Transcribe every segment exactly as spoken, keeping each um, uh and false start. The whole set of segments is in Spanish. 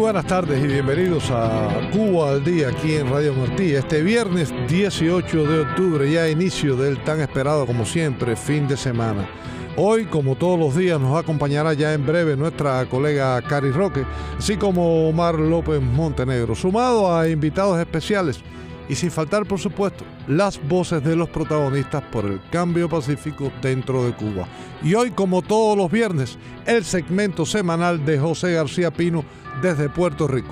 buenas tardes y bienvenidos a Cuba al Día aquí en Radio Martí. Este viernes dieciocho de octubre, ya inicio del tan esperado como siempre fin de semana. Hoy, como todos los días, nos acompañará ya en breve nuestra colega Cari Roque, así como Omar López Montenegro, sumado a invitados especiales y sin faltar, por supuesto, las voces de los protagonistas por el cambio pacífico dentro de Cuba. Y hoy, como todos los viernes, el segmento semanal de José García Pino desde Puerto Rico.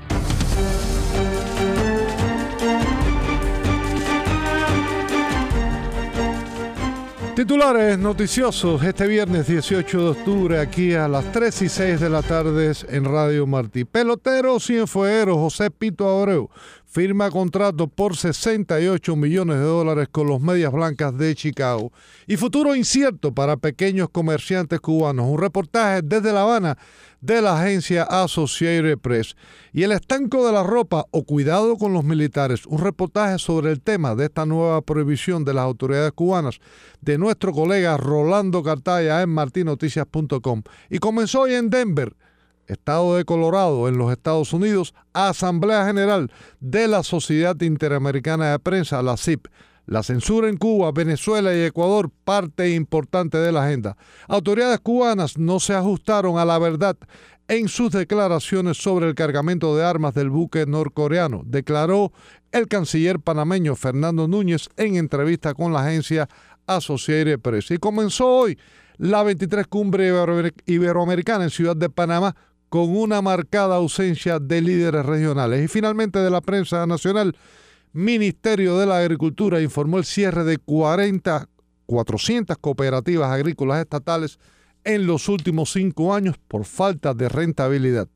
Titulares noticiosos este viernes dieciocho de octubre aquí a las tres y seis de la tarde en Radio Martí. Pelotero cienfueguero José Pito Abreu firma contrato por sesenta y ocho millones de dólares con los Medias Blancas de Chicago. Y futuro incierto para pequeños comerciantes cubanos. Un reportaje desde La Habana de la agencia Associated Press. Y el estanco de la ropa o cuidado con los militares. Un reportaje sobre el tema de esta nueva prohibición de las autoridades cubanas de nuestro colega Rolando Cartaya en marti noticias punto com. Y comenzó hoy en Denver, estado de Colorado, en los Estados Unidos, Asamblea General de la Sociedad Interamericana de Prensa, la C I P. La censura en Cuba, Venezuela y Ecuador, parte importante de la agenda. Autoridades cubanas no se ajustaron a la verdad en sus declaraciones sobre el cargamento de armas del buque norcoreano, declaró el canciller panameño Fernando Núñez en entrevista con la agencia Associated Press. Y comenzó hoy la veintitrés Cumbre Iberoamericana en Ciudad de Panamá con una marcada ausencia de líderes regionales. Y finalmente, de la prensa nacional, Ministerio de la Agricultura informó el cierre de cuarenta, cuatrocientas cooperativas agrícolas estatales en los últimos cinco años por falta de rentabilidad.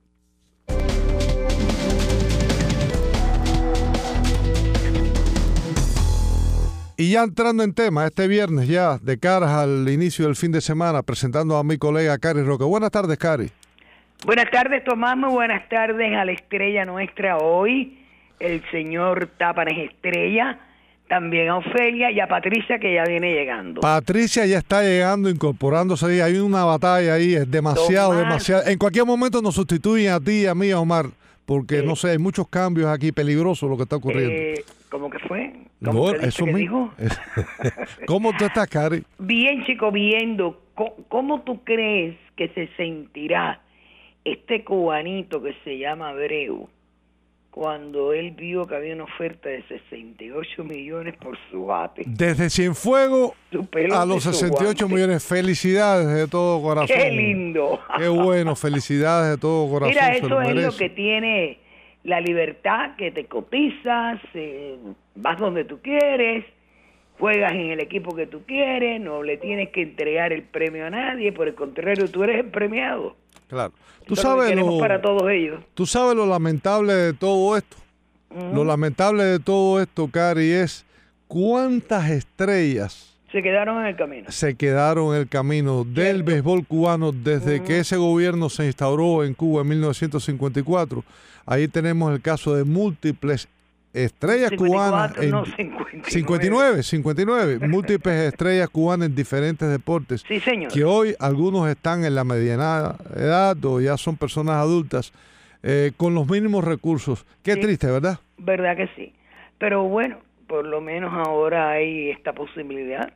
Y ya entrando en tema, este viernes ya, de cara al inicio del fin de semana, presentando a mi colega Cari Roque. Buenas tardes, Cari. Buenas tardes, Tomás. Muy buenas tardes a la estrella nuestra hoy, el señor Tápanes Estrella, también a Ofelia y a Patricia, que ya viene llegando. Patricia ya está llegando, incorporándose ahí. Hay una batalla ahí, es demasiado, Tomás. demasiado. En cualquier momento nos sustituyen a ti y a mí, a Omar, porque, eh, no sé, hay muchos cambios aquí, peligroso lo que está ocurriendo. Eh, ¿Cómo que fue? ¿Cómo No, que eso que mismo. dijo? ¿Cómo tú estás, Cari? Bien, chico, viendo. ¿Cómo, ¿Cómo tú crees que se sentirá este cubanito que se llama Abreu cuando él vio que había una oferta de sesenta y ocho millones por su bate? Desde Cienfuegos a los sesenta y ocho millones. Felicidades de todo corazón. ¡Qué lindo! ¡Qué bueno! Felicidades de todo corazón. Mira, eso lo es lo que tiene la libertad, que te cotizas, eh, vas donde tú quieres, juegas en el equipo que tú quieres, no le tienes que entregar el premio a nadie, por el contrario, tú eres el premiado. Claro. Tú Eso sabes, es lo, que lo, para todos ellos. tú sabes lo lamentable de todo esto. Uh-huh. Lo lamentable de todo esto, Cari, es cuántas estrellas se quedaron en el camino. Se quedaron en el camino del Cierto. béisbol cubano desde uh-huh. que ese gobierno se instauró en Cuba en mil novecientos cincuenta y cuatro. Ahí tenemos el caso de múltiples estrellas cincuenta y cuatro, cubanas. En no, cincuenta y nueve. cincuenta y nueve, cincuenta y nueve. Múltiples estrellas cubanas en diferentes deportes. Sí, señor. Que hoy algunos están en la mediana edad o ya son personas adultas eh, con los mínimos recursos. Qué sí, triste, ¿verdad? Verdad que sí. Pero bueno, por lo menos ahora hay esta posibilidad.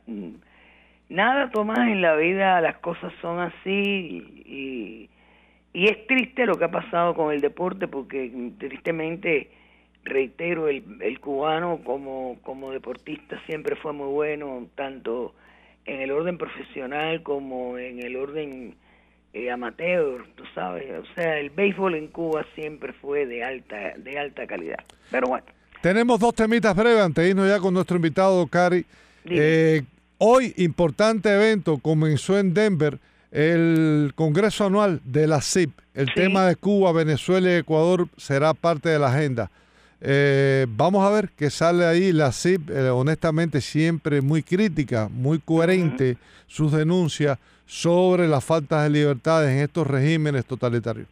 Nada, Tomás, en la vida las cosas son así y, y es triste lo que ha pasado con el deporte porque tristemente, reitero, el, el cubano como, como deportista siempre fue muy bueno, tanto en el orden profesional como en el orden eh, amateur, tú sabes. O sea, el béisbol en Cuba siempre fue de alta, de alta calidad. Pero bueno. Tenemos dos temitas breves antes de irnos ya con nuestro invitado, Cari. Eh, hoy, importante evento, comenzó en Denver el Congreso Anual de la C I P. El sí. tema de Cuba, Venezuela y Ecuador será parte de la agenda. Eh, vamos a ver qué sale ahí. La C I P, eh, honestamente, siempre muy crítica, muy coherente uh-huh. sus denuncias sobre las faltas de libertades en estos regímenes totalitarios.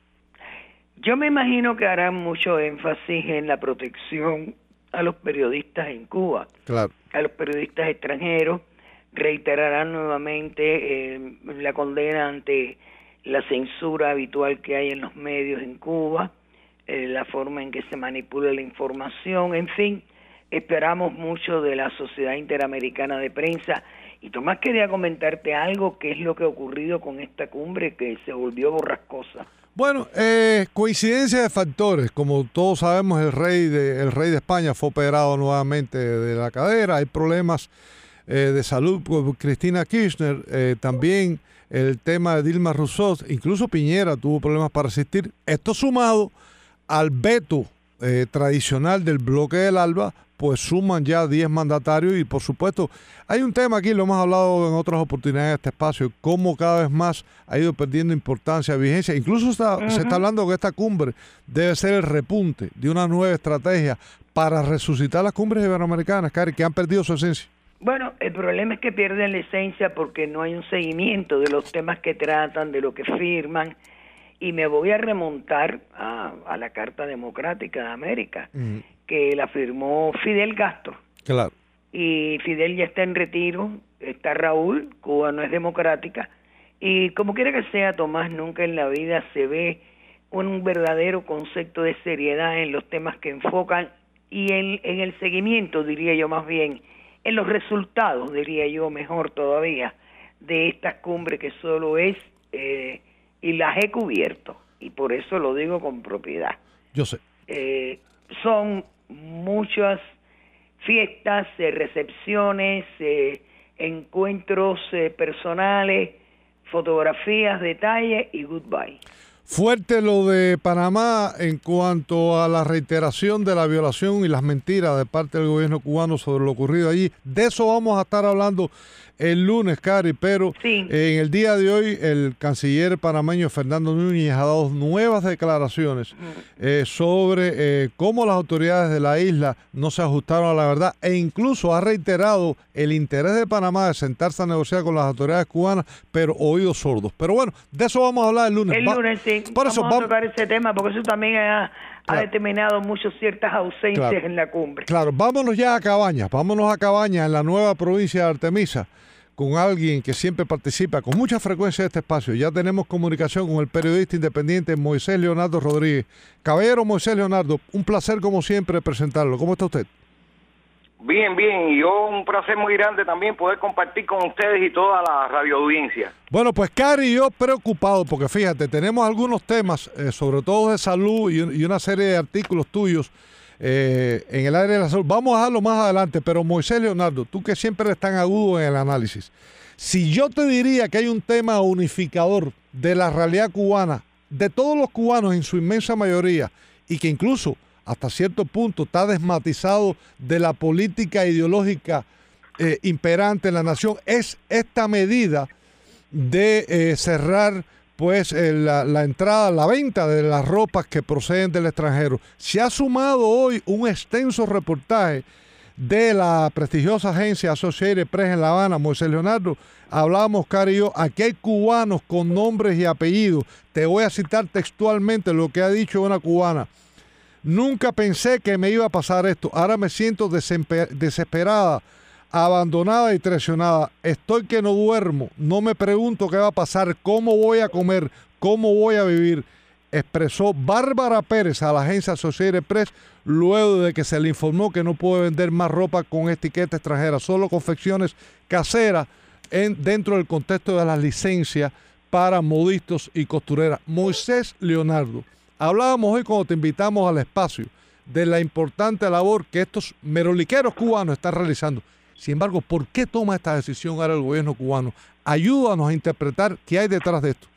Yo me imagino que harán mucho énfasis en la protección a los periodistas en Cuba, claro. a los periodistas extranjeros, reiterarán nuevamente eh, la condena ante la censura habitual que hay en los medios en Cuba, eh, la forma en que se manipula la información, en fin, esperamos mucho de la Sociedad Interamericana de Prensa. Y Tomás, quería comentarte algo, que es lo que ha ocurrido con esta cumbre que se volvió borrascosa. Bueno, eh, coincidencia de factores. Como todos sabemos, el rey de el rey de España fue operado nuevamente de la cadera. Hay problemas eh, de salud por Cristina Kirchner. Eh, también el tema de Dilma Rousseff. Incluso Piñera tuvo problemas para asistir. Esto sumado al veto eh, tradicional del bloque del ALBA, pues suman ya diez mandatarios y por supuesto hay un tema aquí, lo hemos hablado en otras oportunidades en este espacio, cómo cada vez más ha ido perdiendo importancia, vigencia, incluso está, uh-huh. se está hablando que esta cumbre debe ser el repunte de una nueva estrategia para resucitar las cumbres iberoamericanas, Cari, que han perdido su esencia. Bueno, el problema es que pierden la esencia porque no hay un seguimiento de los temas que tratan, de lo que firman. Y me voy a remontar a, a la Carta Democrática de América, uh-huh. que la firmó Fidel Castro. Claro. Y Fidel ya está en retiro, está Raúl, Cuba no es democrática. Y como quiera que sea, Tomás, nunca en la vida se ve un verdadero concepto de seriedad en los temas que enfocan y en, en el seguimiento, diría yo más bien, en los resultados, diría yo mejor todavía, de estas cumbres que solo es... Eh, y las he cubierto, y por eso lo digo con propiedad. Yo sé. Eh, son muchas fiestas, eh, recepciones, eh, encuentros eh, personales, fotografías, detalles y goodbye. Fuerte lo de Panamá en cuanto a la reiteración de la violación y las mentiras de parte del gobierno cubano sobre lo ocurrido allí. De eso vamos a estar hablando el lunes, Cari, pero sí. En el día de hoy el canciller panameño Fernando Núñez ha dado nuevas declaraciones mm. eh, sobre eh, cómo las autoridades de la isla no se ajustaron a la verdad e incluso ha reiterado el interés de Panamá de sentarse a negociar con las autoridades cubanas, pero oídos sordos. Pero bueno, de eso vamos a hablar el lunes. El Va, lunes, sí. Por vamos eso, a vamos, tocar ese tema, porque eso también ha, claro. ha determinado mucho ciertas ausencias claro. en la cumbre. Claro, vámonos ya a Cabañas, vámonos a Cabañas en la nueva provincia de Artemisa, con alguien que siempre participa con mucha frecuencia en este espacio. Ya tenemos comunicación con el periodista independiente Moisés Leonardo Rodríguez. Caballero Moisés Leonardo, un placer como siempre presentarlo. ¿Cómo está usted? Bien, bien, y yo un placer muy grande también poder compartir con ustedes y toda la radioaudiencia. Bueno, pues Cari y yo preocupados, porque fíjate, tenemos algunos temas, eh, sobre todo de salud y, y una serie de artículos tuyos eh, en el área de la salud. Vamos a dejarlo más adelante, pero Moisés Leonardo, tú que siempre eres tan agudo en el análisis, si yo te diría que hay un tema unificador de la realidad cubana, de todos los cubanos en su inmensa mayoría, y que incluso hasta cierto punto está desmatizado de la política ideológica eh, imperante en la nación, es esta medida de eh, cerrar pues eh, la, la entrada, la venta de las ropas que proceden del extranjero. Se ha sumado hoy un extenso reportaje de la prestigiosa agencia Associated Press en La Habana. Moisés Leonardo, hablamos, Cari y yo, aquí hay cubanos con nombres y apellidos. Te voy a citar textualmente lo que ha dicho una cubana. Nunca pensé que me iba a pasar esto. Ahora me siento desesperada, abandonada y traicionada. Estoy que no duermo. No me pregunto qué va a pasar, cómo voy a comer, cómo voy a vivir. Expresó Bárbara Pérez a la agencia Associated Press luego de que se le informó que no puede vender más ropa con etiqueta extranjera, solo confecciones caseras en, dentro del contexto de las licencias para modistas y costureras. Moisés Leonardo, hablábamos hoy cuando te invitamos al espacio de la importante labor que estos meroliqueros cubanos están realizando. Sin embargo, ¿por qué toma esta decisión ahora el gobierno cubano? Ayúdanos a interpretar qué hay detrás de esto.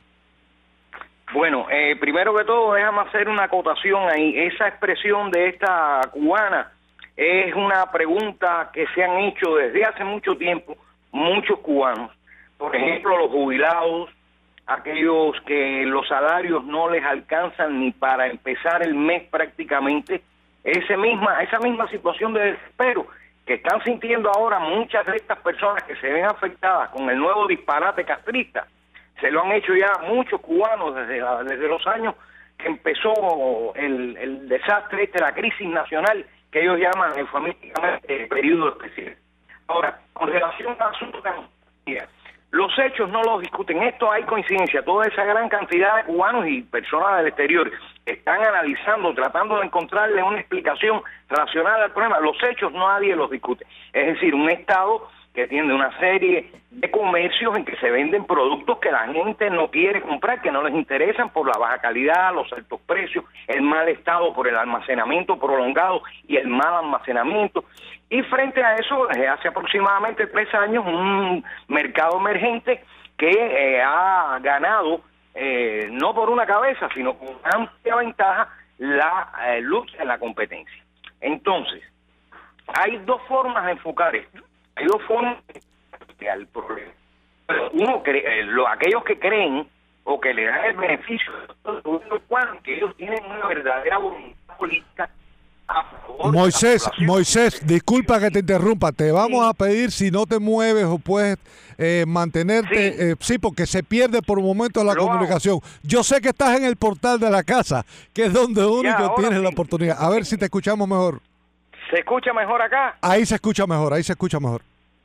Bueno, eh, primero que todo, déjame hacer una acotación ahí. Esa expresión de esta cubana es una pregunta que se han hecho desde hace mucho tiempo muchos cubanos. Por ejemplo, los jubilados, aquellos que los salarios no les alcanzan ni para empezar el mes prácticamente, ese misma, esa misma situación de desespero que están sintiendo ahora muchas de estas personas que se ven afectadas con el nuevo disparate castrista. Se lo han hecho ya muchos cubanos desde, la, desde los años que empezó el, el desastre este, la crisis nacional, que ellos llaman eufemísticamente el periodo especial. Ahora, con relación al asunto de Los hechos no los discuten. Esto hay coincidencia. Toda esa gran cantidad de cubanos y personas del exterior están analizando, tratando de encontrarle una explicación racional al problema. Los hechos nadie los discute. Es decir, un Estado que tiene una serie de comercios en que se venden productos que la gente no quiere comprar, que no les interesan por la baja calidad, los altos precios, el mal estado por el almacenamiento prolongado y el mal almacenamiento. Y frente a eso, desde hace aproximadamente tres años, un mercado emergente que eh, ha ganado, eh, no por una cabeza, sino con amplia ventaja, la eh, lucha en la competencia. Entonces, hay dos formas de enfocar esto. Hay dos formas de al problema. Uno, cree, lo, aquellos que creen o que le dan el beneficio de que ellos tienen una verdadera voluntad política a favor Moisés, de la Moisés, disculpa que te interrumpa, te vamos sí. a pedir si no te mueves o puedes eh, mantenerte, sí. Eh, sí, porque se pierde por momentos la lo comunicación. Hago. Yo sé que estás en el portal de la casa, que es donde único ya, tienes sí. la oportunidad. A ver si te escuchamos mejor. ¿Se escucha mejor acá? Ahí se escucha mejor, ahí se escucha mejor.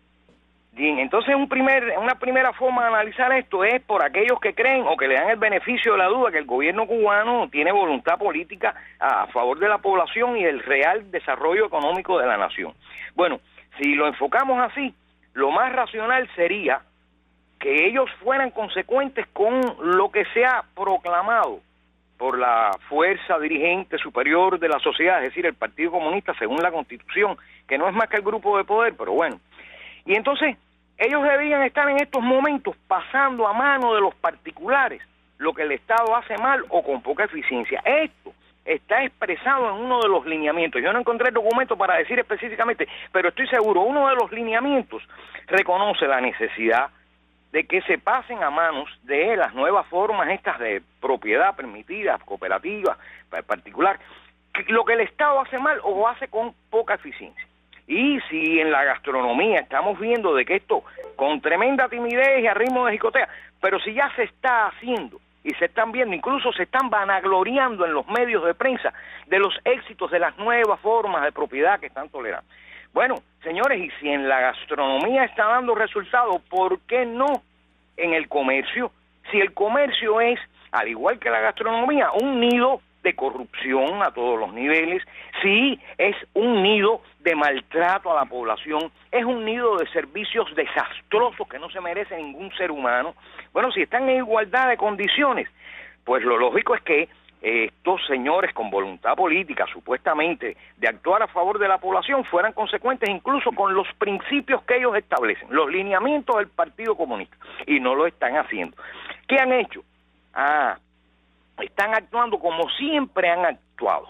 Bien, entonces un primer, una primera forma de analizar esto es por aquellos que creen o que le dan el beneficio de la duda que el gobierno cubano tiene voluntad política a favor de la población y el real desarrollo económico de la nación. Bueno, si lo enfocamos así, lo más racional sería que ellos fueran consecuentes con lo que se ha proclamado por la fuerza dirigente superior de la sociedad, es decir, el Partido Comunista, según la Constitución, que no es más que el grupo de poder, pero bueno. Y entonces, ellos debían estar en estos momentos pasando a mano de los particulares lo que el Estado hace mal o con poca eficiencia. Esto está expresado en uno de los lineamientos. Yo no encontré el documento para decir específicamente, pero estoy seguro, uno de los lineamientos reconoce la necesidad de que se pasen a manos de las nuevas formas estas de propiedad permitida, cooperativa, particular, lo que el Estado hace mal o hace con poca eficiencia. Y si en la gastronomía estamos viendo de que esto con tremenda timidez y a ritmo de jicotea, pero si ya se está haciendo y se están viendo, incluso se están vanagloriando en los medios de prensa de los éxitos de las nuevas formas de propiedad que están tolerando. Bueno, señores, y si en la gastronomía está dando resultados, ¿por qué no en el comercio? Si el comercio es, al igual que la gastronomía, un nido de corrupción a todos los niveles, si es un nido de maltrato a la población, es un nido de servicios desastrosos que no se merece ningún ser humano, bueno, si están en igualdad de condiciones, pues lo lógico es que estos señores con voluntad política, supuestamente, de actuar a favor de la población, fueran consecuentes incluso con los principios que ellos establecen, los lineamientos del Partido Comunista, y no lo están haciendo. ¿Qué han hecho? Ah, están actuando como siempre han actuado.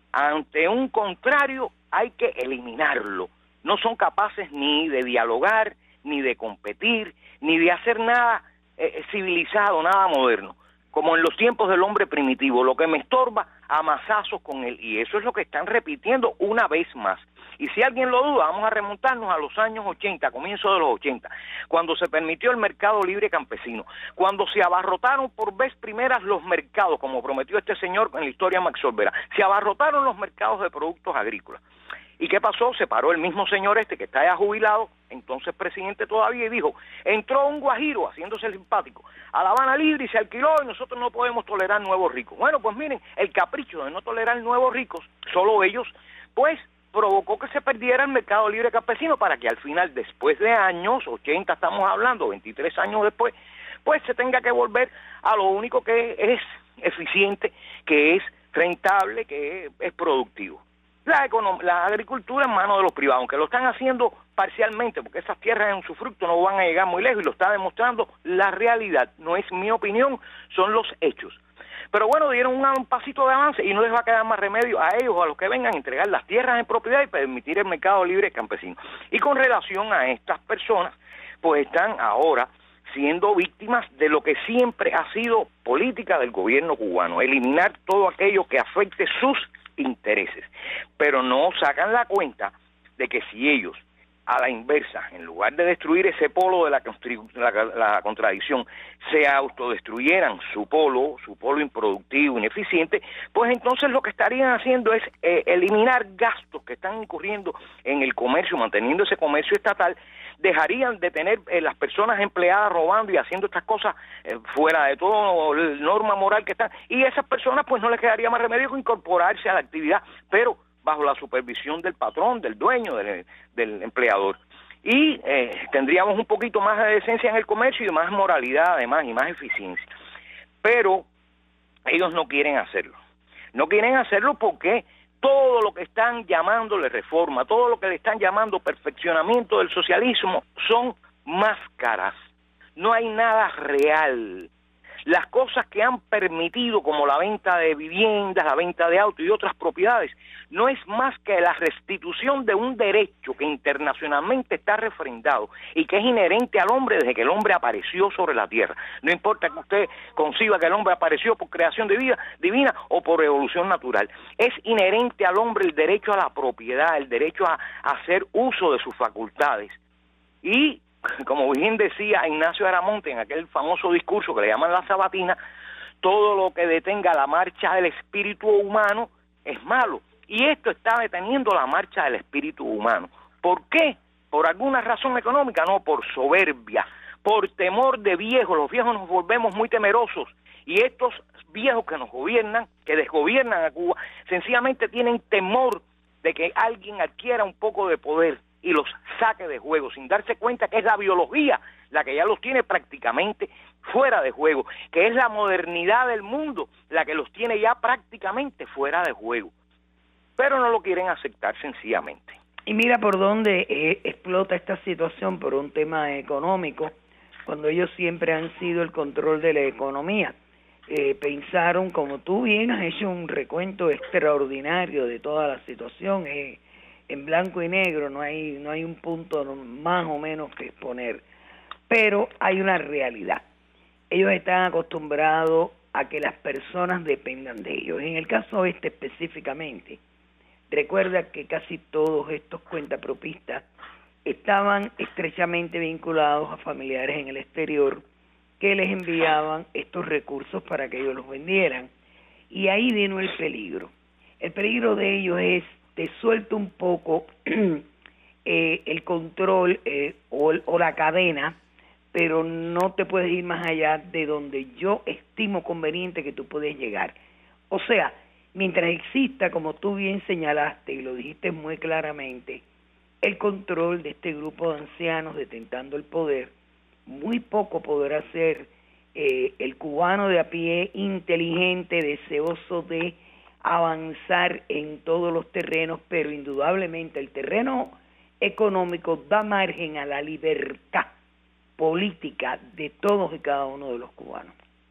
Ante un contrario hay que eliminarlo. No son capaces ni de dialogar, ni de competir, ni de hacer nada eh, civilizado, nada moderno. Como en los tiempos del hombre primitivo, lo que me estorba, a mazazos con él. Y eso es lo que están repitiendo una vez más. Y si alguien lo duda, vamos a remontarnos a los años ochenta, comienzo de los ochenta, cuando se permitió el mercado libre campesino, cuando se abarrotaron por vez primeras los mercados, como prometió este señor en la historia Max Olvera, se abarrotaron los mercados de productos agrícolas. ¿Y qué pasó? Se paró el mismo señor este que está ya jubilado, entonces presidente todavía, y dijo, entró un guajiro, haciéndose simpático, a La Habana Libre y se alquiló y nosotros no podemos tolerar nuevos ricos. Bueno, pues miren, el capricho de no tolerar nuevos ricos, solo ellos, pues provocó que se perdiera el mercado libre campesino para que al final, después de años, ochenta estamos hablando, veintitrés años después, pues se tenga que volver a lo único que es eficiente, que es rentable, que es productivo. La, econom- la agricultura en manos de los privados, aunque lo están haciendo parcialmente, porque esas tierras en su fruto no van a llegar muy lejos y lo está demostrando la realidad, no es mi opinión, son los hechos. Pero bueno, dieron un, un pasito de avance y no les va a quedar más remedio a ellos o a los que vengan a entregar las tierras en propiedad y permitir el mercado libre campesino. Y con relación a estas personas, pues están ahora siendo víctimas de lo que siempre ha sido política del gobierno cubano, eliminar todo aquello que afecte sus intereses, pero no sacan la cuenta de que si ellos a la inversa, en lugar de destruir ese polo de la, la, la contradicción, se autodestruyeran su polo, su polo improductivo, ineficiente, pues entonces lo que estarían haciendo es eh, eliminar gastos que están incurriendo en el comercio, manteniendo ese comercio estatal, dejarían de tener eh, las personas empleadas robando y haciendo estas cosas eh, fuera de toda norma moral que están, y esas personas pues no les quedaría más remedio que incorporarse a la actividad, pero bajo la supervisión del patrón, del dueño, del, del empleador. Y eh, tendríamos un poquito más de decencia en el comercio y más moralidad además y más eficiencia. Pero ellos no quieren hacerlo. No quieren hacerlo porque todo lo que están llamándole reforma, todo lo que le están llamando perfeccionamiento del socialismo son máscaras. No hay nada real. Las cosas que han permitido, como la venta de viviendas, la venta de autos y otras propiedades, no es más que la restitución de un derecho que internacionalmente está refrendado y que es inherente al hombre desde que el hombre apareció sobre la tierra. No importa que usted conciba que el hombre apareció por creación de vida divina o por evolución natural. Es inherente al hombre el derecho a la propiedad, el derecho a, a hacer uso de sus facultades. Y como bien decía Ignacio Aramonte en aquel famoso discurso que le llaman la sabatina, todo lo que detenga la marcha del espíritu humano es malo. Y esto está deteniendo la marcha del espíritu humano. ¿Por qué? ¿Por alguna razón económica? No, por soberbia, por temor de viejos. Los viejos nos volvemos muy temerosos. Y estos viejos que nos gobiernan, que desgobiernan a Cuba, sencillamente tienen temor de que alguien adquiera un poco de poder y los saque de juego, sin darse cuenta que es la biología la que ya los tiene prácticamente fuera de juego, que es la modernidad del mundo la que los tiene ya prácticamente fuera de juego. Pero no lo quieren aceptar sencillamente. Y mira por dónde eh, explota esta situación por un tema económico, cuando ellos siempre han sido el control de la economía. Eh, pensaron, como tú bien has hecho un recuento extraordinario de toda la situación, eh, en blanco y negro, no hay no hay un punto más o menos que exponer, pero hay una realidad. Ellos están acostumbrados a que las personas dependan de ellos. En el caso este específicamente, recuerda que casi todos estos cuentapropistas estaban estrechamente vinculados a familiares en el exterior que les enviaban estos recursos para que ellos los vendieran. Y ahí vino el peligro. El peligro de ellos es te suelto un poco eh, el control eh, o, o la cadena, pero no te puedes ir más allá de donde yo estimo conveniente que tú puedes llegar. O sea, mientras exista, como tú bien señalaste y lo dijiste muy claramente, el control de este grupo de ancianos detentando el poder, muy poco podrá hacer eh, el cubano de a pie, inteligente, deseoso de avanzar en todos los terrenos, pero indudablemente el terreno económico da margen a la libertad política de todos y cada uno de los cubanos.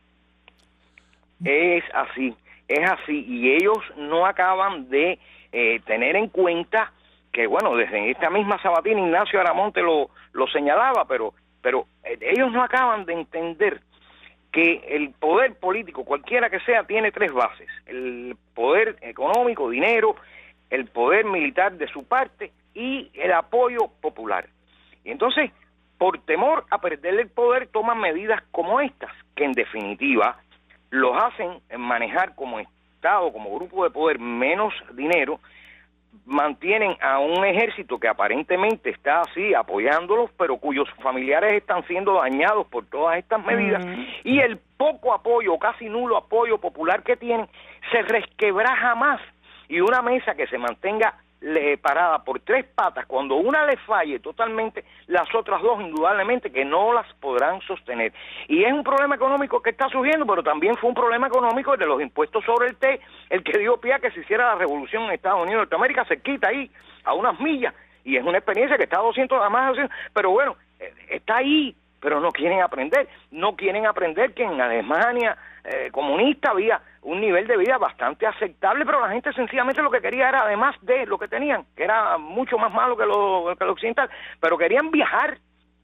Es así, es así, y ellos no acaban de eh, tener en cuenta que, bueno, desde esta misma sabatina Ignacio Aramonte lo, lo señalaba, pero, pero eh, ellos no acaban de entender que el poder político, cualquiera que sea, tiene tres bases: el poder económico, dinero, el poder militar de su parte y el apoyo popular. Y entonces, por temor a perder el poder, toman medidas como estas, que en definitiva los hacen manejar como Estado, como grupo de poder, menos dinero, mantienen a un ejército que aparentemente está así apoyándolos, pero cuyos familiares están siendo dañados por todas estas medidas, uh-huh. y el poco apoyo, casi nulo apoyo popular que tienen, se resquebraja más, y una mesa que se mantenga le, parada por tres patas, cuando una le falle totalmente, las otras dos indudablemente que no las podrán sostener. Y es un problema económico que está surgiendo, pero también fue un problema económico el de los impuestos sobre el té, el que dio pie a que se hiciera la revolución en Estados Unidos de Norteamérica, se quita ahí, a unas millas, y es una experiencia que está a doscientos, a más de doscientos, pero bueno, está ahí, pero no quieren aprender, no quieren aprender que en Alemania eh, comunista había un nivel de vida bastante aceptable, pero la gente sencillamente lo que quería era, además de lo que tenían, que era mucho más malo que lo, que lo occidental, pero querían viajar,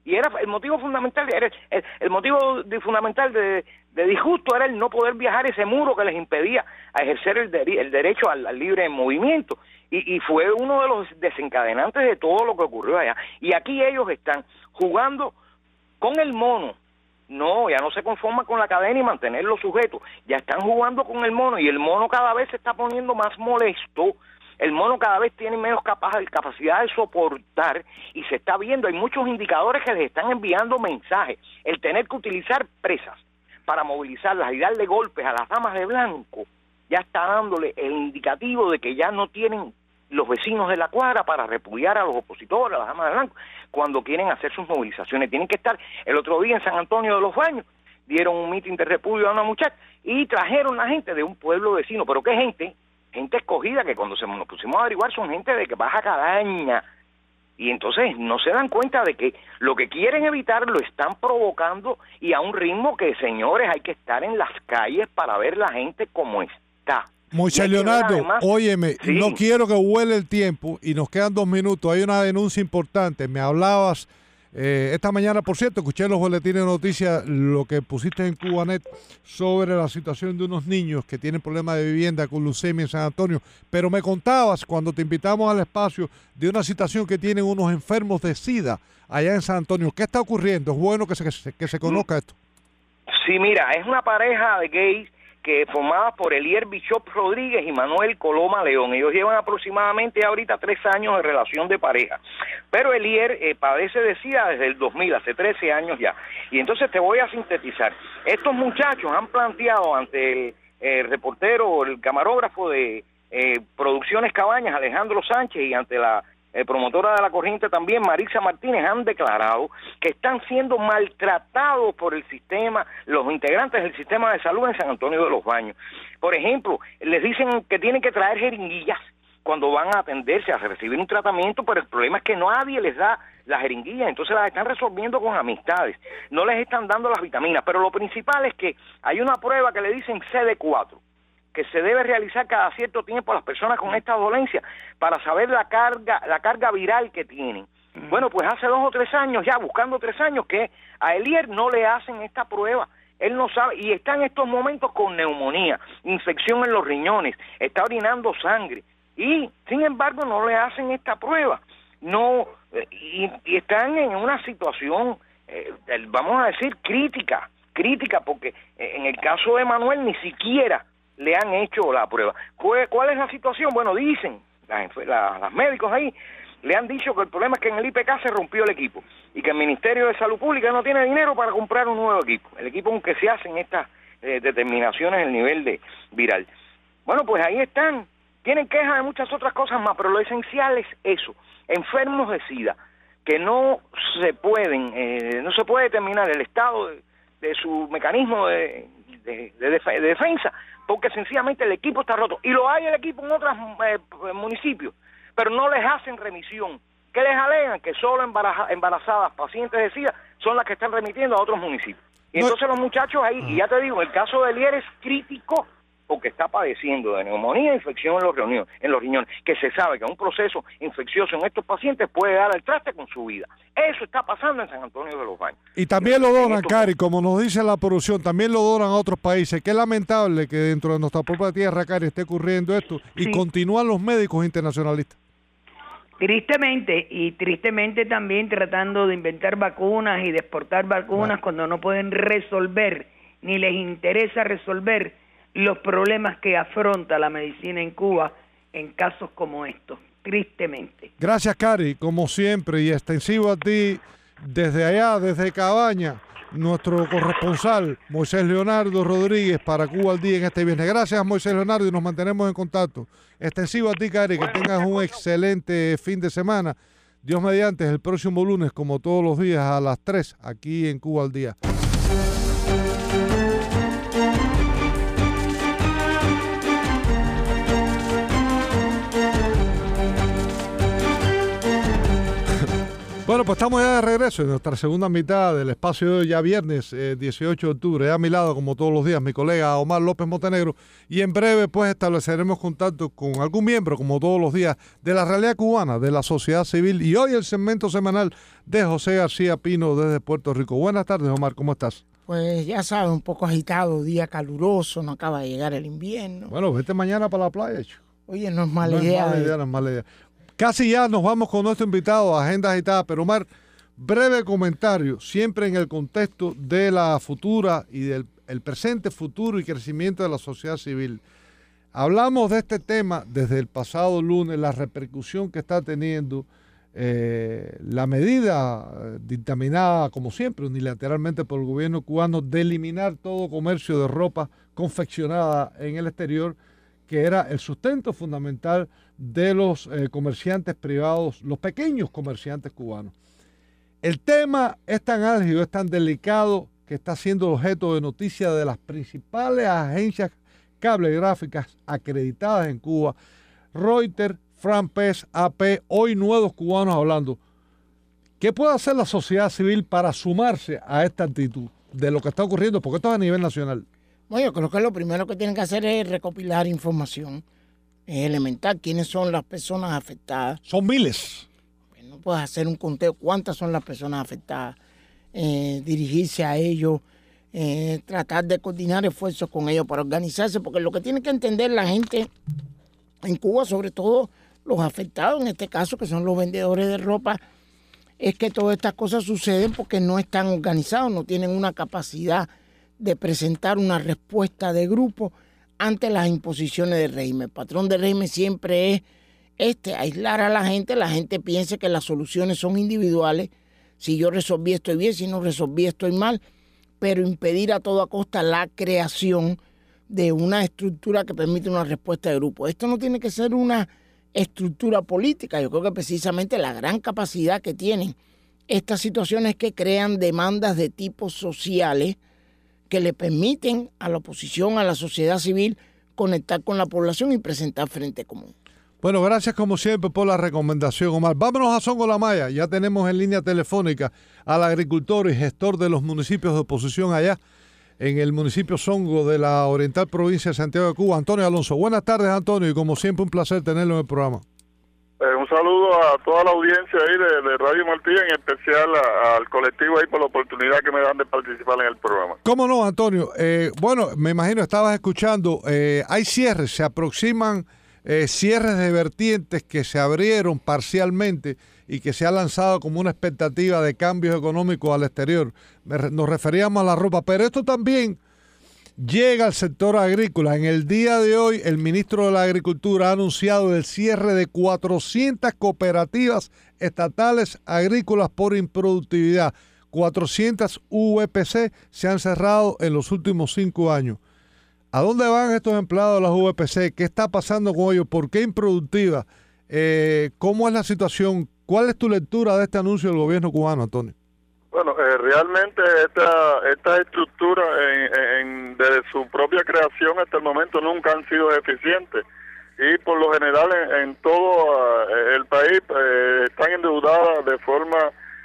Y era el motivo fundamental, era el, el, el motivo de, fundamental de, de disgusto era el no poder viajar ese muro que les impedía a ejercer el, de, el derecho al, al libre movimiento. Y, y fue uno de los desencadenantes de todo lo que ocurrió allá. Y aquí ellos están jugando con el mono. No, ya no se conforman con la cadena y mantenerlo sujeto. Ya están jugando con el mono y el mono cada vez se está poniendo más molesto. El mono cada vez tiene menos capacidad de soportar y se está viendo, hay muchos indicadores que les están enviando mensajes. El tener que utilizar presas para movilizarlas y darle golpes a las damas de blanco ya está dándole el indicativo de que ya no tienen los vecinos de la cuadra para repudiar a los opositores, a las damas de blanco, cuando quieren hacer sus movilizaciones. Tienen que estar. El otro día en San Antonio de los Baños dieron un mitin de repudio a una muchacha y trajeron a gente de un pueblo vecino. ¿Pero qué gente? Gente escogida que cuando se nos pusimos a averiguar son gente de que Baja Cadaña. Y entonces no se dan cuenta de que lo que quieren evitar lo están provocando y a un ritmo que, señores, hay que estar en las calles para ver la gente como está. Moisés Leonardo, además, óyeme, sí. no quiero que huele el tiempo y nos quedan dos minutos. Hay una denuncia importante. Me hablabas eh, esta mañana, por cierto, escuché en los boletines de noticias lo que pusiste en Cubanet sobre la situación de unos niños que tienen problemas de vivienda con leucemia en San Antonio. Pero me contabas cuando te invitamos al espacio de una situación que tienen unos enfermos de SIDA allá en San Antonio. ¿Qué está ocurriendo? Es bueno que se, que se conozca esto. Sí, mira, es una pareja de gays que formada por Elier Bishop Rodríguez y Manuel Coloma León. Ellos llevan aproximadamente ahorita tres años de relación de pareja. Pero Elier eh, padece de SIDA desde el dos mil, hace trece años ya. Y entonces te voy a sintetizar. Estos muchachos han planteado ante el eh, reportero, el camarógrafo de eh, Producciones Cabañas, Alejandro Sánchez, y ante la Eh, promotora de la corriente también, Marisa Martínez, han declarado que están siendo maltratados por el sistema, los integrantes del sistema de salud en San Antonio de los Baños. Por ejemplo, les dicen que tienen que traer jeringuillas cuando van a atenderse, a recibir un tratamiento, pero el problema es que nadie les da las jeringuillas, entonces las están resolviendo con amistades, no les están dando las vitaminas, pero lo principal es que hay una prueba que le dicen C D cuatro, que se debe realizar cada cierto tiempo a las personas con esta dolencia para saber la carga la carga viral que tienen. Uh-huh. Bueno, pues hace dos o tres años, ya buscando tres años, que a Elier no le hacen esta prueba. Él no sabe, y está en estos momentos con neumonía, infección en los riñones, está orinando sangre, y sin embargo no le hacen esta prueba. No, y, y están en una situación, eh, vamos a decir, crítica, crítica, porque en el caso de Manuel ni siquiera le han hecho la prueba. ¿Cuál es la situación? Bueno, dicen las, las, las médicos ahí, le han dicho que el problema es que en el I P K se rompió el equipo y que el Ministerio de Salud Pública no tiene dinero para comprar un nuevo equipo, el equipo en que se hacen estas eh, determinaciones del nivel de viral. Bueno, pues ahí están, tienen quejas de muchas otras cosas más, pero lo esencial es eso, enfermos de SIDA, que no se pueden, eh, no se puede determinar el estado de, de su mecanismo de, de, de, def- de defensa, porque sencillamente el equipo está roto. Y lo hay el equipo en otros eh, municipios, pero no les hacen remisión. ¿Qué les alegan? Que solo embaraza- embarazadas, pacientes de SIDA, son las que están remitiendo a otros municipios. Y no. Entonces los muchachos ahí, y ya te digo, el caso de Elier es crítico, porque está padeciendo de neumonía e infección en los, riñones, en los riñones, que se sabe que un proceso infeccioso en estos pacientes puede dar al traste con su vida. Eso está pasando en San Antonio de los Baños. Y también lo donan, Cari, como nos dice la producción, también lo donan a otros países. Qué lamentable que dentro de nuestra propia tierra, Cari, esté ocurriendo esto y sí. Continúan los médicos internacionalistas. Tristemente, y tristemente también tratando de inventar vacunas y de exportar vacunas bueno. cuando no pueden resolver, ni les interesa resolver los problemas que afronta la medicina en Cuba en casos como estos, tristemente. Gracias, Cari, como siempre, y extensivo a ti desde allá, desde Cabaña, nuestro corresponsal Moisés Leonardo Rodríguez para Cuba al Día en este viernes. Gracias, Moisés Leonardo, y nos mantenemos en contacto. Extensivo a ti, Cari, que tengas un excelente fin de semana. Dios mediante, el próximo lunes, como todos los días, a las tres, aquí en Cuba al Día. Bueno, pues estamos ya de regreso en nuestra segunda mitad del espacio de hoy, ya viernes eh, dieciocho de octubre. A mi lado, como todos los días, mi colega Omar López Montenegro. Y en breve, pues, estableceremos contacto con algún miembro, como todos los días, de la realidad cubana, de la sociedad civil. Y hoy el segmento semanal de José García Pino desde Puerto Rico. Buenas tardes, Omar, ¿cómo estás? Pues ya sabes, un poco agitado, día caluroso, no acaba de llegar el invierno. Bueno, vete mañana para la playa, hecho. Oye, no es mala no idea. Es mala de... idea, no es mala idea. Casi ya nos vamos con nuestro invitado, agenda agitada, pero Omar, breve comentario, siempre en el contexto de la futura y del el presente, futuro y crecimiento de la sociedad civil. Hablamos de este tema desde el pasado lunes, la repercusión que está teniendo eh, la medida dictaminada, como siempre, unilateralmente por el gobierno cubano, de eliminar todo comercio de ropa confeccionada en el exterior, que era el sustento fundamental de los eh, comerciantes privados, los pequeños comerciantes cubanos. El tema es tan álgido, es tan delicado, que está siendo objeto de noticia de las principales agencias cablegráficas acreditadas en Cuba, Reuters, France Press, A P, hoy Nuevos Cubanos hablando. ¿Qué puede hacer la sociedad civil para sumarse a esta actitud de lo que está ocurriendo? Porque esto es a nivel nacional. Bueno, yo creo que lo primero que tienen que hacer es recopilar información. Es elemental quiénes son las personas afectadas. Son miles. Pues no puedes hacer un conteo cuántas son las personas afectadas. Eh, dirigirse a ellos, eh, tratar de coordinar esfuerzos con ellos para organizarse, porque lo que tiene que entender la gente en Cuba, sobre todo los afectados, en este caso que son los vendedores de ropa, es que todas estas cosas suceden porque no están organizados, no tienen una capacidad de presentar una respuesta de grupo ante las imposiciones del régimen. El patrón del régimen siempre es este, aislar a la gente, la gente piensa que las soluciones son individuales, si yo resolví estoy bien, si no resolví estoy mal, pero impedir a toda costa la creación de una estructura que permite una respuesta de grupo. Esto no tiene que ser una estructura política, yo creo que precisamente la gran capacidad que tienen estas situaciones es que crean demandas de tipo sociales que le permiten a la oposición, a la sociedad civil, conectar con la población y presentar frente común. Bueno, gracias como siempre por la recomendación, Omar. Vámonos a Songo La Maya. Ya tenemos en línea telefónica al agricultor y gestor de los municipios de oposición allá en el municipio Songo de la oriental provincia de Santiago de Cuba, Antonio Alonso. Buenas tardes, Antonio, y como siempre un placer tenerlo en el programa. Eh, un saludo a toda la audiencia ahí de, de Radio Martí, en especial a, al colectivo ahí por la oportunidad que me dan de participar en el programa. ¿Cómo no, Antonio? Eh, bueno, me imagino estabas escuchando, eh, hay cierres, se aproximan eh, cierres de vertientes que se abrieron parcialmente y que se ha lanzado como una expectativa de cambios económicos al exterior. Nos referíamos a la ropa, pero esto también llega al sector agrícola. En el día de hoy, el ministro de la Agricultura ha anunciado el cierre de cuatrocientas cooperativas estatales agrícolas por improductividad. cuatrocientas U E P C se han cerrado en los últimos cinco años. ¿A dónde van estos empleados de las U E P C? ¿Qué está pasando con ellos? ¿Por qué improductiva? Eh, ¿Cómo es la situación? ¿Cuál es tu lectura de este anuncio del gobierno cubano, Antonio? Bueno, eh, realmente esta esta estructura en, en, desde su propia creación hasta el momento nunca han sido eficientes y por lo general en, en todo uh, el país eh, están endeudadas de forma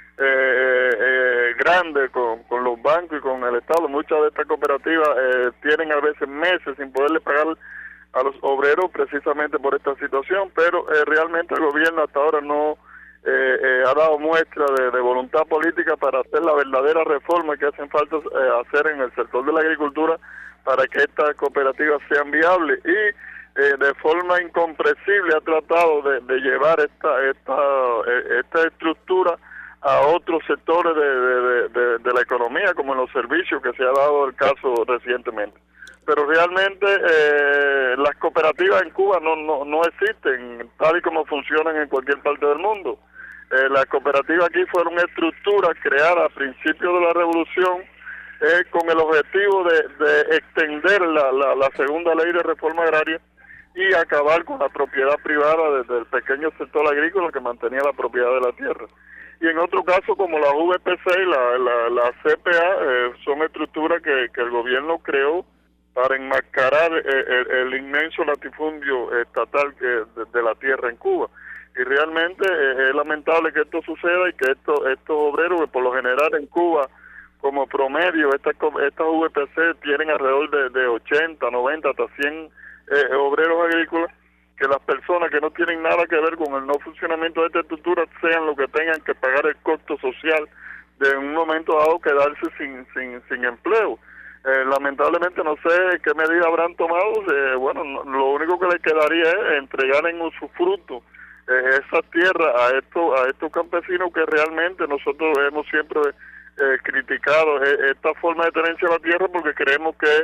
eh, eh, grande con, con los bancos y con el Estado. Muchas de estas cooperativas eh, tienen a veces meses sin poderle pagar a los obreros precisamente por esta situación, pero eh, realmente el gobierno hasta ahora no Eh, eh, ha dado muestra de, de voluntad política para hacer la verdadera reforma que hacen falta eh, hacer en el sector de la agricultura para que estas cooperativas sean viables y eh, de forma incomprensible ha tratado de, de llevar esta esta eh, esta estructura a otros sectores de, de, de, de la economía como en los servicios, que se ha dado el caso recientemente. Pero realmente eh, las cooperativas en Cuba no, no no existen tal y como funcionan en cualquier parte del mundo. Eh, las cooperativas aquí fueron estructuras creadas a principios de la revolución eh, con el objetivo de, de extender la, la, la segunda ley de reforma agraria y acabar con la propiedad privada desde el pequeño sector agrícola que mantenía la propiedad de la tierra. Y en otro caso, como la U E P C y la, la, la C P A, eh, son estructuras que, que el gobierno creó para enmascarar el, el, el inmenso latifundio estatal que, de, de la tierra en Cuba. y realmente eh, es lamentable que esto suceda y que esto, estos obreros, que por lo general en Cuba, como promedio, estas estas V P C tienen alrededor de, de ochenta, noventa, hasta cien eh, obreros agrícolas, que las personas que no tienen nada que ver con el no funcionamiento de esta estructura sean lo que tengan que pagar el costo social de en un momento dado quedarse sin sin, sin empleo. Eh, lamentablemente no sé qué medidas habrán tomado. Eh, bueno, no, lo único que les quedaría es entregar en usufructo eh, esa tierra a estos a estos campesinos, que realmente nosotros hemos siempre eh, criticado eh, esta forma de tenencia de la tierra, porque creemos que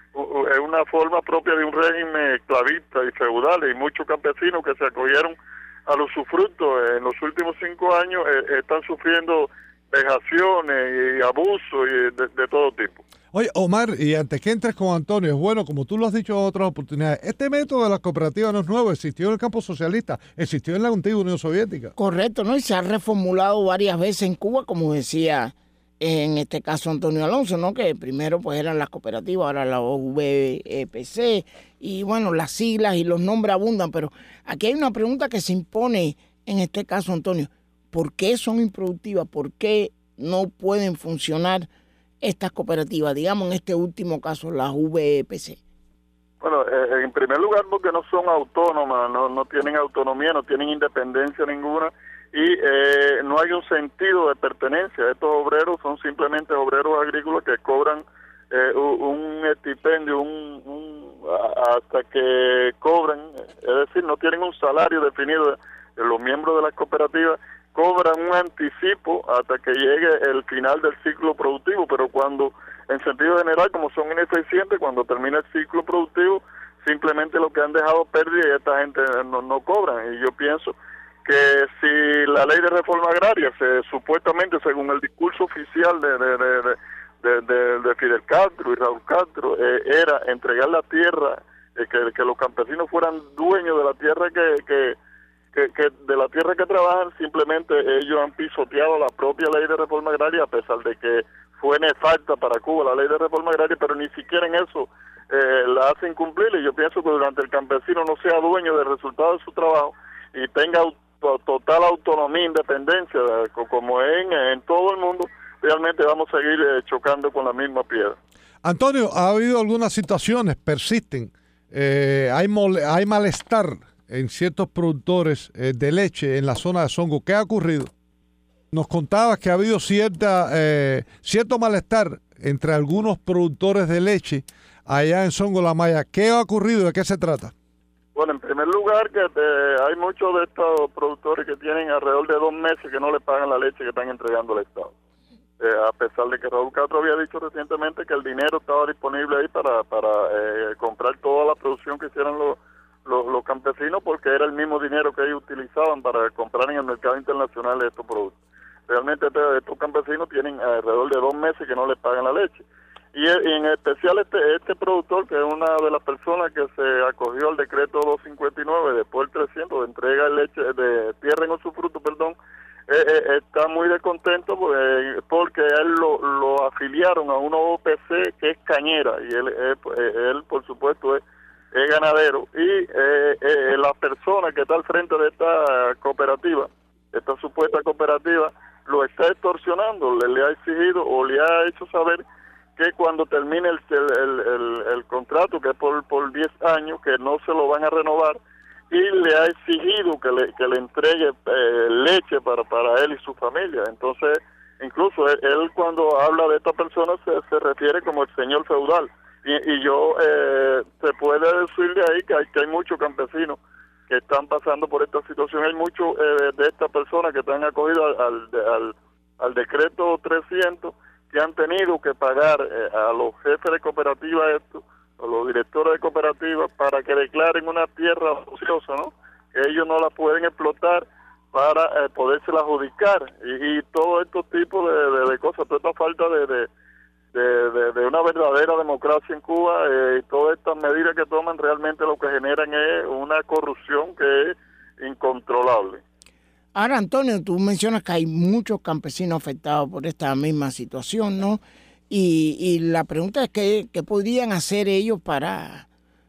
es una forma propia de un régimen esclavista y feudal, y muchos campesinos que se acogieron al usufructo en los últimos cinco años eh, están sufriendo vejaciones y abusos y de, de todo tipo. Oye, Omar, y antes que entres con Antonio, es bueno, como tú lo has dicho en otras oportunidades, este método de las cooperativas no es nuevo, existió en el campo socialista, existió en la antigua Unión Soviética. Correcto, ¿no? Y se ha reformulado varias veces en Cuba, como decía en este caso Antonio Alonso, ¿no? Que primero pues eran las cooperativas, ahora la O V P C, y bueno, las siglas y los nombres abundan, pero aquí hay una pregunta que se impone en este caso, Antonio. ¿Por qué son improductivas? ¿Por qué no pueden funcionar estas cooperativas? Digamos en este último caso, las V P C. Bueno, eh, en primer lugar porque no son autónomas, no, no tienen autonomía, no tienen independencia ninguna, y eh, no hay un sentido de pertenencia. Estos obreros son simplemente obreros agrícolas que cobran eh, un estipendio un, un, hasta que cobran, es decir, no tienen un salario definido. Los miembros de las cooperativas cobran un anticipo hasta que llegue el final del ciclo productivo, pero cuando, en sentido general, como son ineficientes, cuando termina el ciclo productivo, simplemente lo que han dejado pérdida y esta gente no, no cobran. Y yo pienso que si la ley de reforma agraria, se supuestamente, según el discurso oficial de de, de, de, de, de Fidel Castro y Raúl Castro, eh, era entregar la tierra, eh, que, que los campesinos fueran dueños de la tierra que, que, que, que de la tierra que trabajan, simplemente ellos han pisoteado la propia ley de reforma agraria, a pesar de que fue nefasta para Cuba la ley de reforma agraria, pero ni siquiera en eso eh, la hacen cumplir. Y yo pienso que durante el campesino no sea dueño del resultado de su trabajo y tenga total autonomía e independencia, como en, en todo el mundo, realmente vamos a seguir eh, chocando con la misma piedra. Antonio, ha habido algunas situaciones, persisten, eh, hay, mole, hay malestar en ciertos productores eh, de leche en la zona de Songo. ¿Qué ha ocurrido? Nos contabas que ha habido cierta eh, cierto malestar entre algunos productores de leche allá en Songo La Maya. ¿Qué ha ocurrido? ¿De qué se trata? Bueno, en primer lugar, que eh, hay muchos de estos productores que tienen alrededor de dos meses que no le pagan la leche que están entregando al Estado. Eh, a pesar de que Raúl Castro había dicho recientemente que el dinero estaba disponible ahí para para eh, comprar toda la producción que hicieran los, los, los campesinos, porque era el mismo dinero que ellos utilizaban para comprar en el mercado internacional de estos productos. Realmente este, estos campesinos tienen alrededor de dos meses que no les pagan la leche. Y, y en especial este este productor, que es una de las personas que se acogió al decreto doscientos cincuenta y nueve, después del trescientos, de entrega de leche, de tierra en usufructo, perdón, eh, eh, está muy descontento porque, porque él lo, lo afiliaron a una O P C que es cañera, y él, él, él por supuesto, es, es ganadero. Y eh, eh, la persona que está al frente de esta cooperativa, esta supuesta cooperativa, lo está extorsionando, le, le ha exigido o le ha hecho saber que cuando termine el, el, el, el contrato, que es por por diez años, que no se lo van a renovar, y le ha exigido que le que le entregue eh, leche para para él y su familia. Entonces, incluso él, él cuando habla de esta persona se, se refiere como el señor feudal. Y, y yo, eh, se puede decir de ahí que hay, que hay muchos campesinos que están pasando por esta situación. Hay muchos eh, de estas personas que están acogidos al, al, al, al decreto trescientos, que han tenido que pagar eh, a los jefes de cooperativa esto, a los directores de cooperativas, para que declaren una tierra ociosa, ¿no? Que ellos no la pueden explotar para eh, podérsela adjudicar, y, y todo estos tipos de, de, de cosas, toda esta falta de de, de, de, de una verdadera democracia en Cuba, eh, y todas estas medidas que toman realmente lo que generan es una corrupción que es incontrolable. Ahora, Antonio, tú mencionas que hay muchos campesinos afectados por esta misma situación, ¿no? Y, y la pregunta es qué, qué podrían hacer ellos para,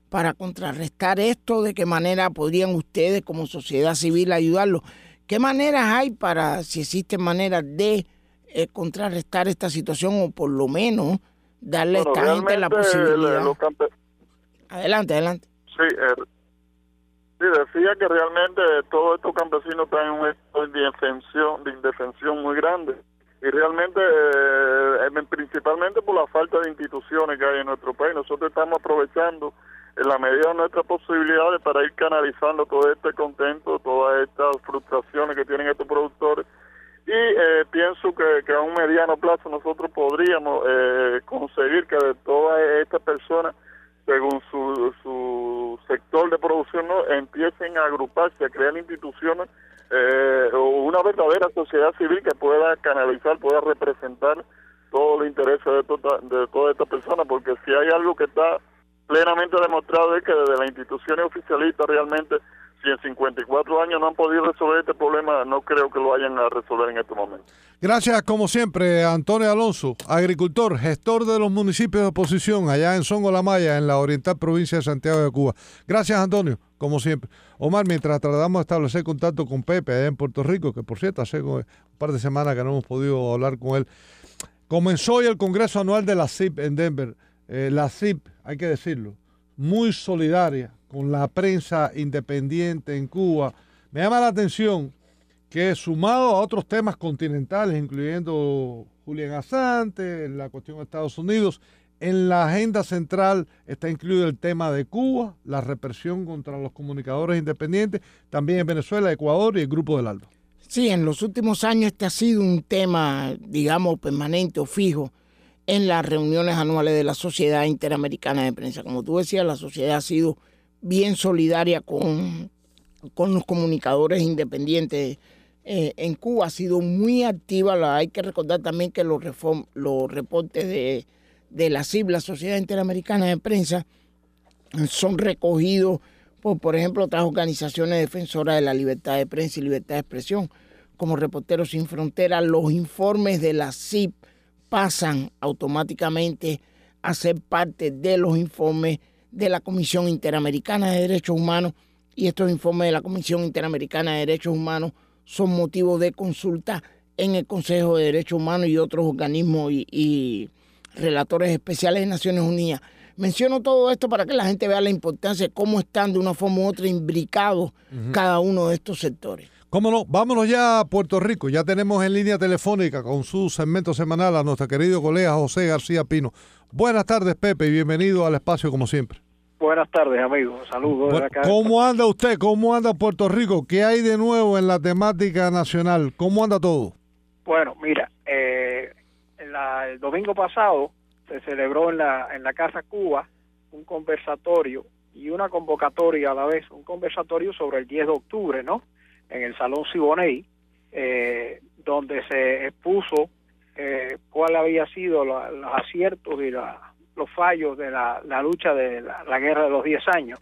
para contrarrestar esto? ¿De qué manera podrían ustedes como sociedad civil ayudarlos? ¿Qué maneras hay para, si existen maneras de eh, contrarrestar esta situación o por lo menos darle bueno, a esta gente la posibilidad? Los campe... Adelante, adelante. Sí, eh, sí, decía que realmente todos estos campesinos están en un estado de indefensión, de indefensión muy grande. Y realmente, eh, principalmente por la falta de instituciones que hay en nuestro país. Nosotros estamos aprovechando en la medida de nuestras posibilidades para ir canalizando todo este contento, todas estas frustraciones que tienen estos productores. Y eh, pienso que, que a un mediano plazo nosotros podríamos eh, conseguir que de todas estas personas, según su, su sector de producción, ¿no?, empiecen a agruparse, a crear instituciones, eh, o una verdadera sociedad civil que pueda canalizar, pueda representar todos los intereses de, to de todas estas personas, porque si hay algo que está plenamente demostrado es que desde las instituciones oficialistas realmente, si en cincuenta y cuatro años no han podido resolver este problema, no creo que lo vayan a resolver en este momento. Gracias, como siempre, Antonio Alonso, agricultor, gestor de los municipios de oposición allá en Songo La Maya, en la oriental provincia de Santiago de Cuba. Gracias, Antonio, como siempre. Omar, mientras tratamos de establecer contacto con Pepe allá en Puerto Rico, que por cierto hace un par de semanas que no hemos podido hablar con él, comenzó hoy el Congreso Anual de la C I P en Denver. Eh, la C I P, hay que decirlo, muy solidaria con la prensa independiente en Cuba. Me llama la atención que, sumado a otros temas continentales, incluyendo Julian Assange, la cuestión de Estados Unidos, en la agenda central está incluido el tema de Cuba, la represión contra los comunicadores independientes, también en Venezuela, Ecuador y el Grupo del Alba. Sí, en los últimos años este ha sido un tema, digamos, permanente o fijo en las reuniones anuales de la Sociedad Interamericana de Prensa. Como tú decías, la sociedad ha sido bien solidaria con, con los comunicadores independientes eh, en Cuba, ha sido muy activa. La, hay que recordar también que los, reform, los reportes de, de la C I B, la Sociedad Interamericana de Prensa, son recogidos por, por ejemplo, otras organizaciones defensoras de la libertad de prensa y libertad de expresión, como Reporteros Sin Fronteras. Los informes de la C I B pasan automáticamente a ser parte de los informes de la Comisión Interamericana de Derechos Humanos, y estos informes de la Comisión Interamericana de Derechos Humanos son motivo de consulta en el Consejo de Derechos Humanos y otros organismos y, y relatores especiales de Naciones Unidas. Menciono todo esto para que la gente vea la importancia de cómo están de una forma u otra imbricados uh-huh. cada uno de estos sectores. Cómo no, vámonos ya a Puerto Rico. Ya tenemos en línea telefónica con su segmento semanal a nuestro querido colega José García Pino. Buenas tardes, Pepe, y bienvenido al espacio como siempre. Buenas tardes, amigos. Saludos. Bueno, acá. ¿Cómo anda usted? ¿Cómo anda Puerto Rico? ¿Qué hay de nuevo en la temática nacional? ¿Cómo anda todo? Bueno, mira, eh, la, el domingo pasado se celebró en la, en la Casa Cuba un conversatorio y una convocatoria a la vez, un conversatorio sobre el diez de octubre, ¿no?, en el Salón Siboney, eh, donde se expuso eh, cuál había sido la, los aciertos y la, los fallos de la, la lucha de la, la guerra de los diez años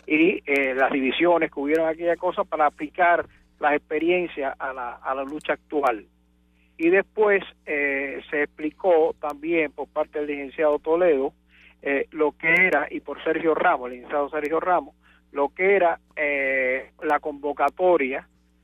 y eh, las divisiones que hubieron aquella cosa para aplicar las experiencias a la, a la lucha actual. Y después eh, se explicó también por parte del licenciado Toledo eh, lo que era, y por Sergio Ramos, el licenciado Sergio Ramos, lo que era eh, la convocatoria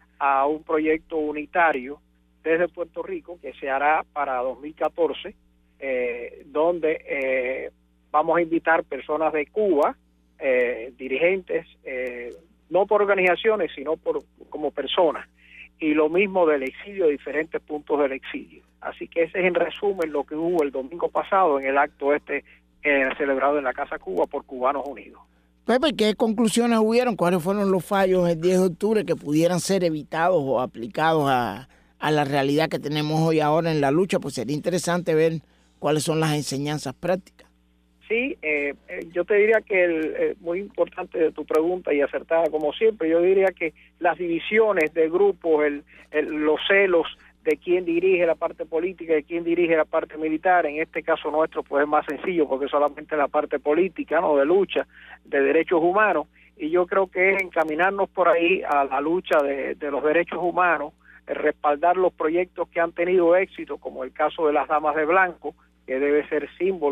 a un proyecto unitario desde Puerto Rico que se hará para dos mil catorce, eh, donde eh, vamos a invitar personas de Cuba, eh, dirigentes, eh, no por organizaciones, sino por como personas, y lo mismo del exilio, diferentes puntos del exilio. Así que ese es en resumen lo que hubo el domingo pasado en el acto este eh, celebrado en la Casa Cuba por Cubanos Unidos. Pepe, ¿qué conclusiones hubieron? ¿Cuáles fueron los fallos el diez de octubre que pudieran ser evitados o aplicados a, a la realidad que tenemos hoy ahora en la lucha? Pues sería interesante ver cuáles son las enseñanzas prácticas. Sí, eh, yo te diría que el, eh, muy importante de tu pregunta y acertada como siempre, yo diría que las divisiones de grupos, el, el, los celos de quién dirige la parte política y quién dirige la parte militar, en este caso nuestro pues es más sencillo porque solamente la parte política, ¿no?, de lucha de derechos humanos, y yo creo que es encaminarnos por ahí a la lucha de, de los derechos humanos, respaldar los proyectos que han tenido éxito, como el caso de las Damas de Blanco, que debe ser símbolo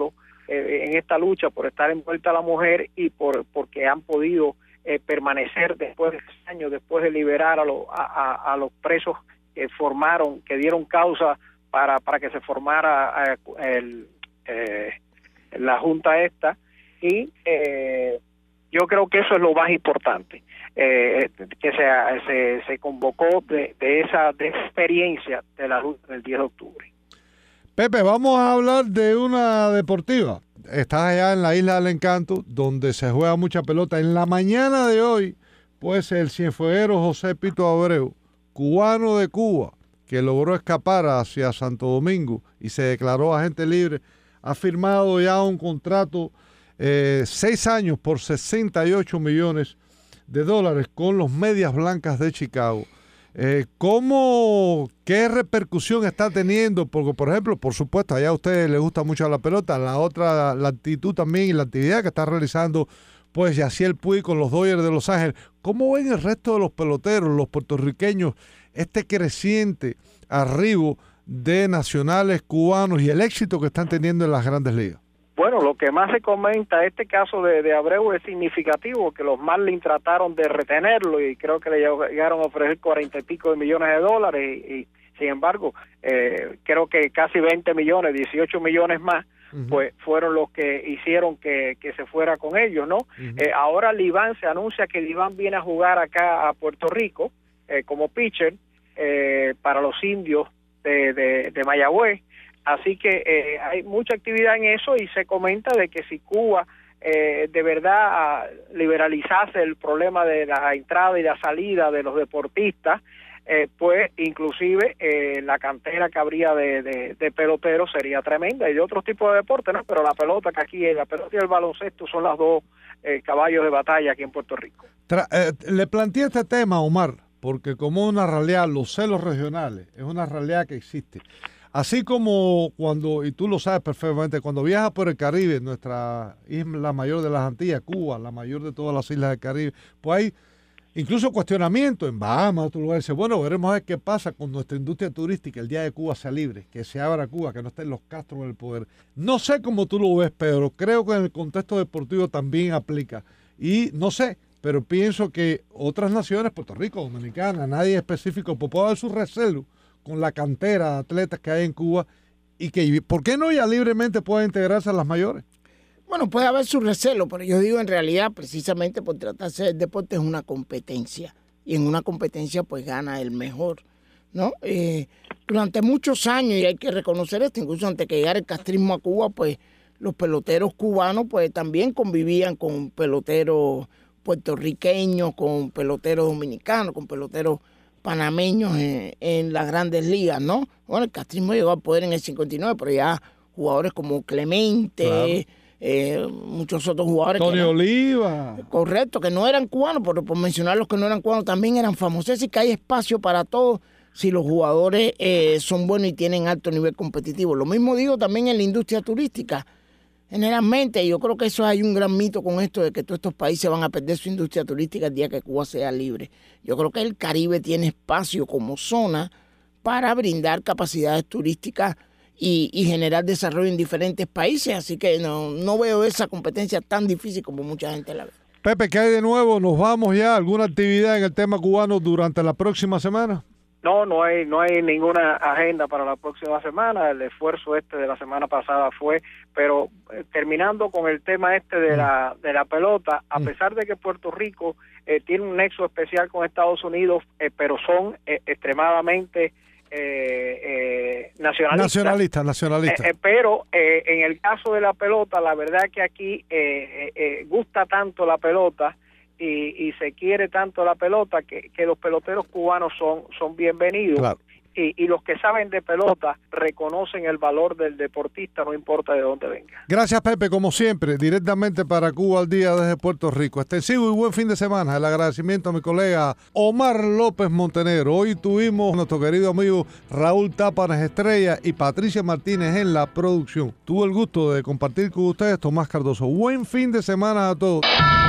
eh, en esta lucha, por estar envuelta la mujer y por porque han podido eh, permanecer después de años, después de liberar a, lo, a, a, a los presos que formaron, que dieron causa para, para que se formara eh, el, eh, la junta esta, y eh, yo creo que eso es lo más importante, eh, que se, se, se convocó de, de esa de esa experiencia de la lucha del diez de octubre. Pepe, vamos a hablar de una deportiva. Estás allá en la Isla del Encanto, donde se juega mucha pelota. En la mañana de hoy, pues el cienfueguero José Pito Abreu, cubano de Cuba, que logró escapar hacia Santo Domingo y se declaró agente libre, ha firmado ya un contrato eh, seis años por sesenta y ocho millones de dólares con los Medias Blancas de Chicago. Eh, ¿cómo, qué repercusión está teniendo? Porque, por ejemplo, por supuesto, allá a ustedes les gusta mucho la pelota, la otra, la actitud también y la actividad que está realizando, pues, Yaciel Puig con los Dodgers de Los Ángeles. ¿Cómo ven el resto de los peloteros, los puertorriqueños, este creciente arribo de nacionales cubanos y el éxito que están teniendo en las grandes ligas? Bueno, lo que más se comenta, este caso de, de Abreu es significativo, que los Marlins trataron de retenerlo y creo que le llegaron a ofrecer cuarenta y pico de millones de dólares y, y sin embargo, eh, creo que casi veinte millones, dieciocho millones más, uh-huh. pues fueron los que hicieron que, que se fuera con ellos, ¿no? Uh-huh. Eh, ahora Liván, se anuncia que Liván viene a jugar acá a Puerto Rico eh, como pitcher eh, para los indios de, de, de Mayagüez. Así que eh, hay mucha actividad en eso y se comenta de que si Cuba eh, de verdad liberalizase el problema de la entrada y la salida de los deportistas, eh, pues inclusive eh, la cantera que habría de, de, de peloteros sería tremenda y de otros tipos de deportes, ¿no? Pero la pelota que aquí, la pelota y el baloncesto son las dos eh, caballos de batalla aquí en Puerto Rico. Tra- eh, le planteé este tema, Omar, porque como una realidad, los celos regionales, es una realidad que existe. Así como cuando, y tú lo sabes perfectamente, cuando viajas por el Caribe, nuestra isla mayor de las Antillas, Cuba, la mayor de todas las islas del Caribe, pues hay incluso cuestionamiento en Bahamas, otro lugar. Dice, bueno, veremos a ver qué pasa con nuestra industria turística el día de Cuba sea libre, que se abra Cuba, que no estén los Castro en el poder. No sé cómo tú lo ves, pero creo que en el contexto deportivo también aplica. Y no sé, pero pienso que otras naciones, Puerto Rico, Dominicana, nadie específico, pues puede haber su recelo con la cantera de atletas que hay en Cuba y que, ¿por qué no ya libremente puede integrarse a las mayores? Bueno, puede haber su recelo, pero yo digo en realidad, precisamente por tratarse del deporte, es una competencia. Y en una competencia, pues, gana el mejor, ¿no? Eh, durante muchos años, y hay que reconocer esto, incluso antes que llegara el castrismo a Cuba, pues, los peloteros cubanos, pues, también convivían con peloteros puertorriqueños, con peloteros dominicanos, con peloteros panameños en, en las grandes ligas, ¿no? Bueno, el castrismo llegó al poder en el cincuenta y nueve, pero ya jugadores como Clemente, claro. eh, muchos otros jugadores. Tony eran, Oliva. Correcto, que no eran cubanos, pero por mencionar los que no eran cubanos, también eran famosos. Es decir, que hay espacio para todos si los jugadores eh, son buenos y tienen alto nivel competitivo. Lo mismo digo también en la industria turística. Generalmente, yo creo que eso hay un gran mito con esto de que todos estos países van a perder su industria turística el día que Cuba sea libre. Yo creo que el Caribe tiene espacio como zona para brindar capacidades turísticas y, y generar desarrollo en diferentes países, así que no, no veo esa competencia tan difícil como mucha gente la ve. Pepe, ¿qué hay de nuevo? ¿Nos vamos ya? ¿Alguna actividad en el tema cubano durante la próxima semana? No, no hay no hay ninguna agenda para la próxima semana. El esfuerzo este de la semana pasada fue, pero eh, terminando con el tema este de la de la pelota, a pesar de que Puerto Rico eh, tiene un nexo especial con Estados Unidos, eh, pero son eh, extremadamente eh, eh, nacionalistas. Nacionalistas, nacionalistas. Eh, eh, pero eh, en el caso de la pelota, la verdad que aquí eh, eh, gusta tanto la pelota. Y, y se quiere tanto la pelota que, que los peloteros cubanos son, son bienvenidos. Claro. Y, y los que saben de pelota reconocen el valor del deportista, no importa de dónde venga. Gracias, Pepe, como siempre, directamente para Cuba al Día desde Puerto Rico. Extensivo y buen fin de semana. El agradecimiento a mi colega Omar López Montenegro. Hoy tuvimos a nuestro querido amigo Raúl Tápanes Estrella y Patricia Martínez en la producción. Tuve el gusto de compartir con ustedes Tomás Cardoso. Buen fin de semana a todos.